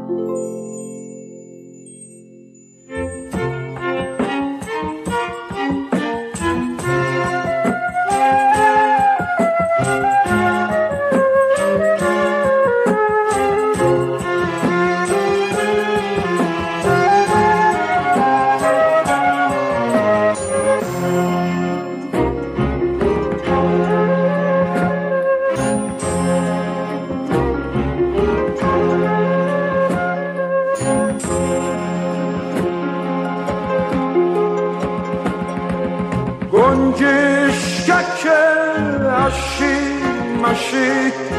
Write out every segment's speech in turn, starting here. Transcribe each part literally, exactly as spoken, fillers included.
گنجشکک اشی مشی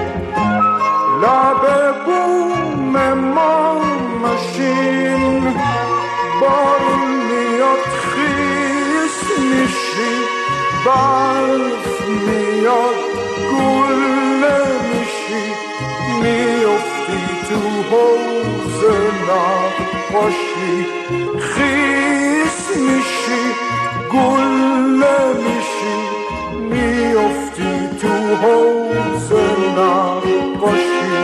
لب بوم ما مشین بارون میاد خیس میشی برف میاد گله میشی میافتی تو حوض نقاشی خیس میشی گله میشی میافتی تو حوض نقاشی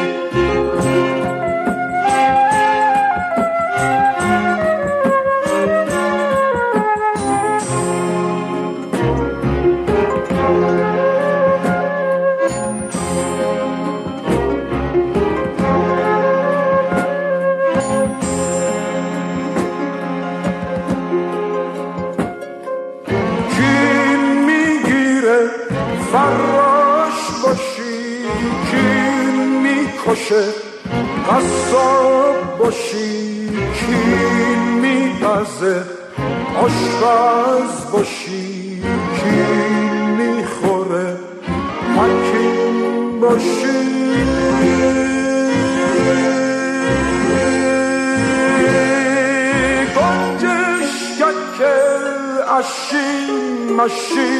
فراش باشی کی میکشه قصاب باشی کی میپزه آشپز باشی کی میخوره حکیم باشی گنجشکک اشی مشی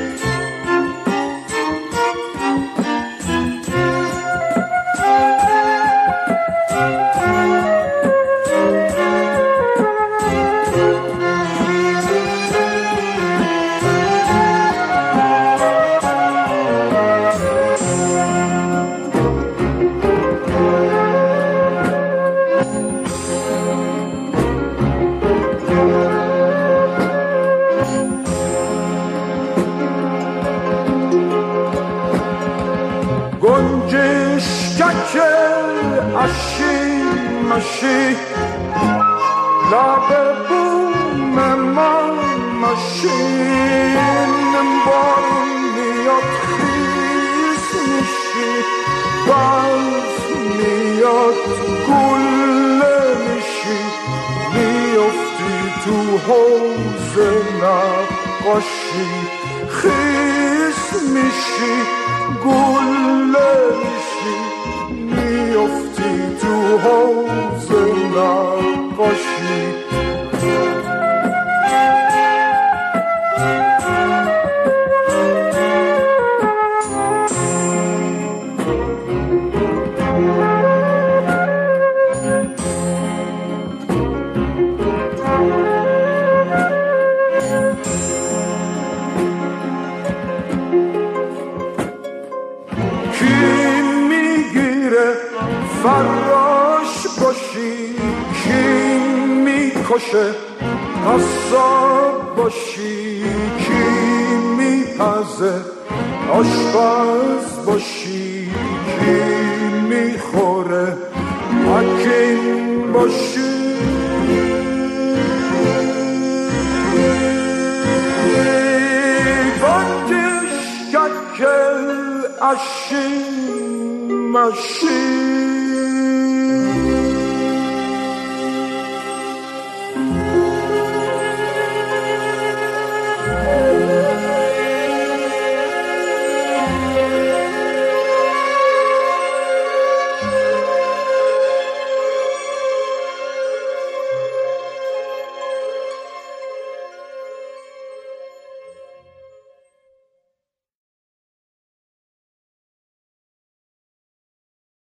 گنجشکک اشی مشی لب بوم ما مشین بارون میاد خیس میشی برف میاد گله میشی میافتی تو حوض نقاشی خیس میشی گله میشی میافتی تو حوض نقاشی فراش باشی کی میکشه قصاب باشی کی میپزه آشپز باشی کی میخوره حکیم باشی گنجشکک اشی مشی